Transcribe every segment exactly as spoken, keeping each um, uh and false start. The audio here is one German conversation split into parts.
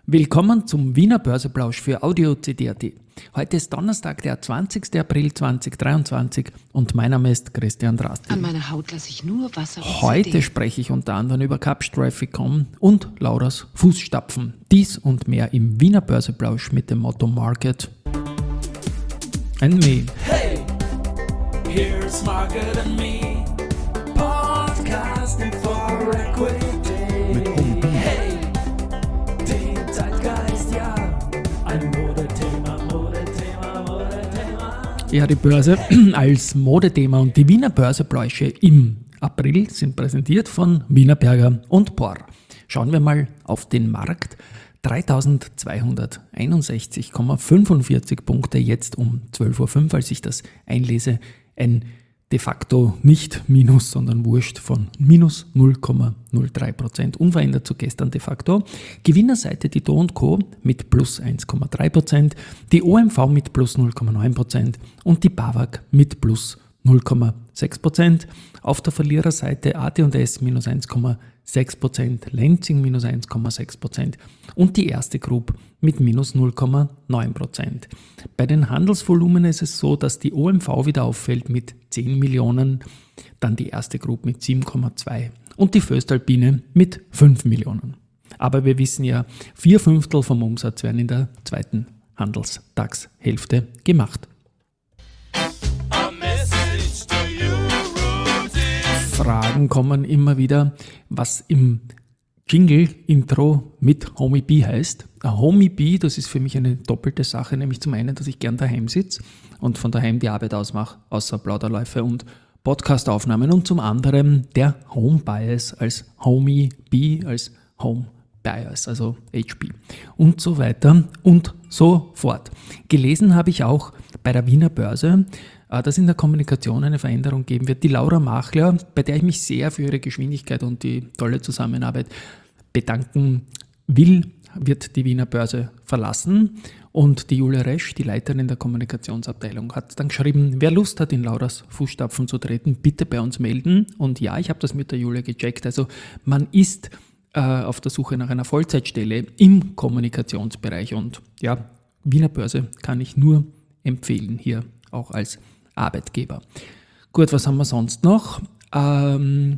Willkommen zum Wiener Börseplausch für Audio C D punkt A T. Heute ist Donnerstag, der zwanzigster April zweitausenddreiundzwanzig und mein Name ist Christian Drastil. An meiner Haut lasse ich nur Wasser und Heute C D. spreche ich unter anderem über Capstraight Punkt com und Lauras Fußstapfen. Dies und mehr im Wiener Börseplausch mit dem Motto Market and Me. Hey, here's Market and Me, podcasting for equity. Mit Home. Hey, den Zeitgeist, ja, ein Modethema, Modethema, Modethema. Ja, die Börse als Modethema und die Wiener Börsepläusche im April sind präsentiert von Wienerberger und Porr. Schauen wir mal auf den Markt. dreitausendzweihunderteinundsechzig Komma fünfundvierzig Punkte jetzt um zwölf Uhr fünf, als ich das einlese. Ein de facto nicht Minus, sondern Wurscht von minus null Komma null drei Prozent. Unverändert zu gestern de facto. Gewinnerseite die Do und Co. mit plus eins Komma drei Prozent, die O M V mit plus null Komma neun Prozent und die BAWAG mit plus null Komma sechs Prozent. Auf der Verliererseite A T und S minus eins Komma sechs Prozent, Lenzing minus eins Komma sechs Prozent und die Erste Group mit minus null Komma neun Prozent. Bei den Handelsvolumen ist es so, dass die O M V wieder auffällt mit zehn Millionen, dann die Erste Group mit sieben Komma zwei und die Föstalpine mit fünf Millionen. Aber wir wissen ja, vier Fünftel vom Umsatz werden in der zweiten Handelstagshälfte gemacht. Fragen kommen immer wieder, was im Jingle-Intro mit Homie B heißt. Ein Homie B, das ist für mich eine doppelte Sache, nämlich zum einen, dass ich gern daheim sitze und von daheim die Arbeit ausmache, außer Plauderläufe und Podcastaufnahmen, und zum anderen der Home Bias als Homie B, als Home Bias, also H B und so weiter und so fort. Gelesen habe ich auch bei der Wiener Börse, dass in der Kommunikation eine Veränderung geben wird. Die Laura Machler, bei der ich mich sehr für ihre Geschwindigkeit und die tolle Zusammenarbeit bedanken will, wird die Wiener Börse verlassen. Und die Julia Resch, die Leiterin der Kommunikationsabteilung, hat dann geschrieben, wer Lust hat, in Lauras Fußstapfen zu treten, bitte bei uns melden. Und ja, ich habe das mit der Julia gecheckt. Also man ist äh, auf der Suche nach einer Vollzeitstelle im Kommunikationsbereich. Und ja, Wiener Börse kann ich nur empfehlen, hier auch als Arbeitgeber. Gut, was haben wir sonst noch? Ähm,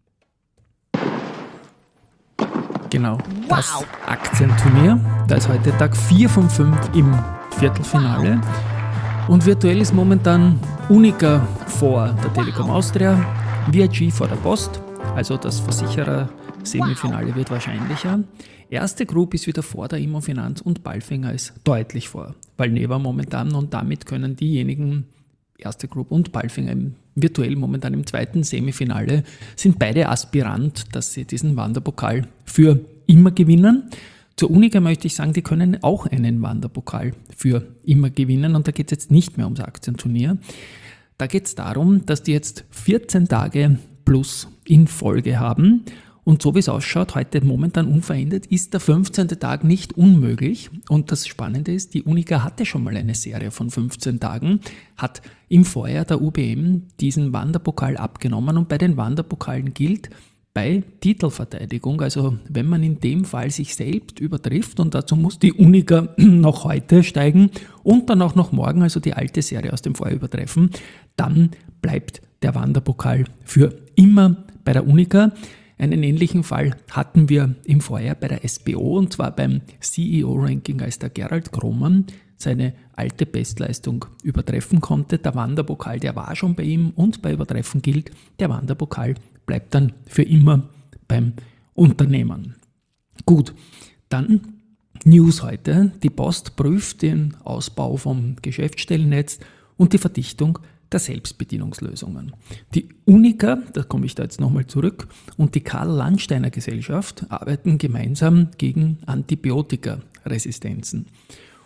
genau, das Wow. Aktienturnier. Da ist heute Tag vier von fünf im Viertelfinale. Und virtuell ist momentan Unica vor der Telekom Austria, V I G vor der Post, also das Versicherer-Semifinale wird wahrscheinlicher. Erste Group ist wieder vor der Immofinanz und Palfinger ist deutlich vor Valneva momentan, und damit können diejenigen, Erste Group und Palfinger im, virtuell momentan im zweiten Semifinale, sind beide Aspirant, dass sie diesen Wanderpokal für immer gewinnen. Zur Unica möchte ich sagen, die können auch einen Wanderpokal für immer gewinnen, und da geht es jetzt nicht mehr ums Aktienturnier. Da geht es darum, dass die jetzt vierzehn Tage plus in Folge haben. Und so wie es ausschaut, heute momentan unverändert, ist der fünfzehnte Tag nicht unmöglich. Und das Spannende ist, die Unica hatte schon mal eine Serie von fünfzehn Tagen, hat im Vorjahr der U B M diesen Wanderpokal abgenommen, und bei den Wanderpokalen gilt, bei Titelverteidigung, also wenn man in dem Fall sich selbst übertrifft, und dazu muss die Unica noch heute steigen und dann auch noch morgen, also die alte Serie aus dem Vorjahr übertreffen, dann bleibt der Wanderpokal für immer bei der Unica. Einen ähnlichen Fall hatten wir im Vorjahr bei der S B O, und zwar beim C E O-Ranking, als der Gerald Kromann seine alte Bestleistung übertreffen konnte. Der Wanderpokal, der war schon bei ihm, und bei Übertreffen gilt, der Wanderpokal bleibt dann für immer beim Unternehmen. Gut, dann News heute. Die Post prüft den Ausbau vom Geschäftsstellennetz und die Verdichtung der Selbstbedienungslösungen. Die Unica, da komme ich da jetzt nochmal zurück, und die Karl-Landsteiner Gesellschaft arbeiten gemeinsam gegen Antibiotikaresistenzen.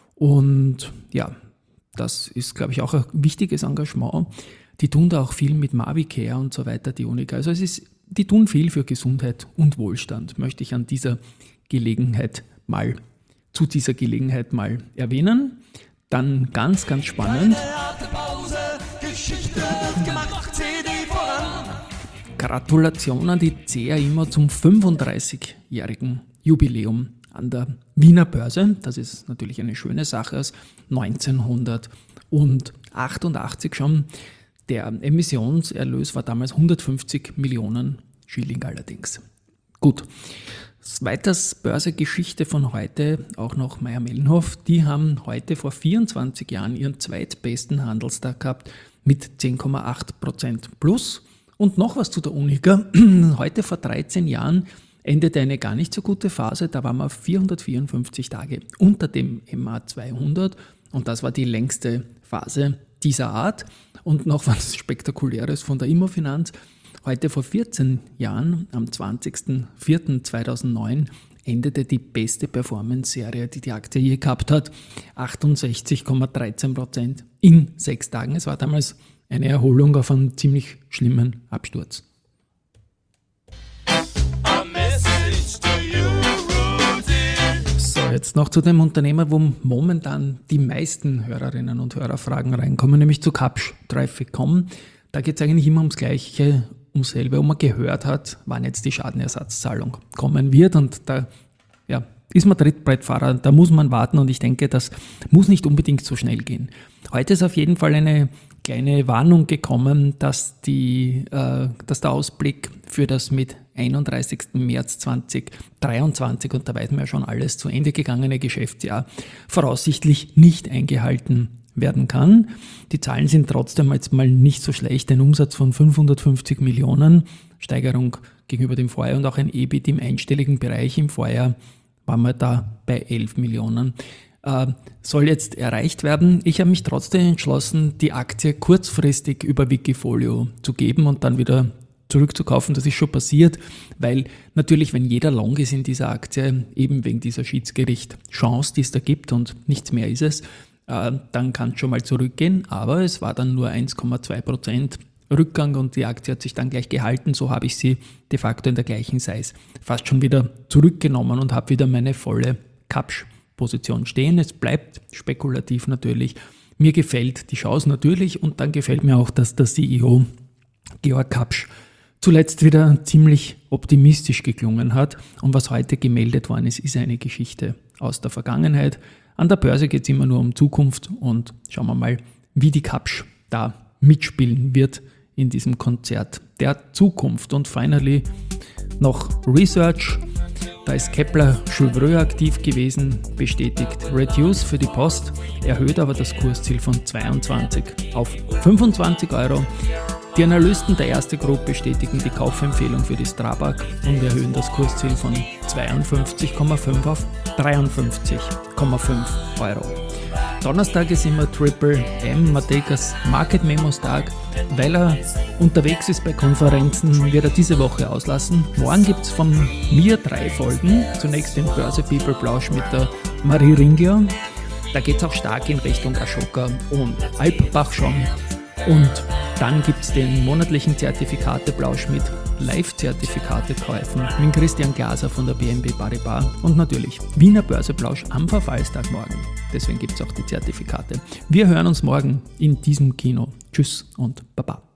Und ja, das ist, glaube ich, auch ein wichtiges Engagement. Die tun da auch viel mit Mavicare und so weiter, die Unica. Also es ist, die tun viel für Gesundheit und Wohlstand, möchte ich an dieser Gelegenheit mal, zu dieser Gelegenheit mal erwähnen. Dann ganz, ganz spannend. Geschichte gemacht, C D voran. Gratulation an die C A I M O zum fünfunddreißigjährigen Jubiläum an der Wiener Börse. Das ist natürlich eine schöne Sache aus neunzehnhundertachtundachtzig schon. Der Emissionserlös war damals hundertfünfzig Millionen Schilling allerdings. Gut. Weiters Börsegeschichte von heute, auch noch Mayr-Melnhof. Die haben heute vor vierundzwanzig Jahren ihren zweitbesten Handelstag gehabt mit zehn Komma acht Prozent plus. Und noch was zu der Unica. Heute vor dreizehn Jahren endete eine gar nicht so gute Phase. Da waren wir auf vierhundertvierundfünfzig Tage unter dem M A zweihundert und das war die längste Phase dieser Art. Und noch was Spektakuläres von der Immofinanz. Heute vor vierzehn Jahren, am zwanzigsten vierten zweitausendneun, endete die beste Performance-Serie, die die Aktie je gehabt hat. achtundsechzig Komma dreizehn Prozent in sechs Tagen. Es war damals eine Erholung auf einen ziemlich schlimmen Absturz. So, jetzt noch zu dem Unternehmer, wo momentan die meisten Hörerinnen und Hörerfragen reinkommen, nämlich zu Kapsch Traffic Punkt com. Da geht es eigentlich immer ums Gleiche, ums selbe, wo man gehört hat, wann jetzt die Schadenersatzzahlung kommen wird. Und da ja, ist man Trittbrettfahrer, da muss man warten und ich denke, das muss nicht unbedingt so schnell gehen. Heute ist auf jeden Fall eine kleine Warnung gekommen, dass, die, äh, dass der Ausblick für das mit einunddreißigsten März zweitausenddreiundzwanzig, und da weiß man ja schon alles, zu Ende gegangene Geschäftsjahr voraussichtlich nicht eingehalten werden kann. Die Zahlen sind trotzdem jetzt mal nicht so schlecht. Ein Umsatz von fünfhundertfünfzig Millionen, Steigerung gegenüber dem Vorjahr und auch ein E B I T im einstelligen Bereich. Im Vorjahr waren wir da bei elf Millionen. Äh, soll jetzt erreicht werden. Ich habe mich trotzdem entschlossen, die Aktie kurzfristig über Wikifolio zu geben und dann wieder zurückzukaufen. Das ist schon passiert, weil natürlich, wenn jeder long ist in dieser Aktie, eben wegen dieser Schiedsgericht-Chance, die es da gibt und nichts mehr ist es, äh, dann kann es schon mal zurückgehen. Aber es war dann nur eins Komma zwei Prozent Rückgang und die Aktie hat sich dann gleich gehalten. So habe ich sie de facto in der gleichen Size fast schon wieder zurückgenommen und habe wieder meine volle Kapsch-Position stehen. Es bleibt spekulativ natürlich. Mir gefällt die Chance natürlich und dann gefällt mir auch, dass der C E O Georg Kapsch zuletzt wieder ziemlich optimistisch geklungen hat. Und was heute gemeldet worden ist, ist eine Geschichte aus der Vergangenheit. An der Börse geht es immer nur um Zukunft und schauen wir mal, wie die Kapsch da mitspielen wird in diesem Konzert der Zukunft. Und finally noch Research. Da ist Kepler Chevreux aktiv gewesen, bestätigt Reduce für die Post, erhöht aber das Kursziel von zweiundzwanzig auf fünfundzwanzig Euro. Die Analysten der Erste Group bestätigen die Kaufempfehlung für die Strabag und erhöhen das Kursziel von zweiundfünfzig Komma fünf auf dreiundfünfzig Komma fünf Euro. Donnerstag ist immer Triple M, Matejkas Market Memos Tag. Weil er unterwegs ist bei Konferenzen, wird er diese Woche auslassen. Morgen gibt es von mir drei Folgen. Zunächst den Börse People Plausch mit der Marie Ringler. Da geht es auch stark in Richtung Ashoka und Alpbach schon. Und dann gibt es den monatlichen Zertifikateplausch mit Live-Zertifikatekäufen mit Christian Glaser von der B N P Paribas und natürlich Wiener Börseplausch am Verfallstag morgen. Deswegen gibt es auch die Zertifikate. Wir hören uns morgen in diesem Kino. Tschüss und Baba.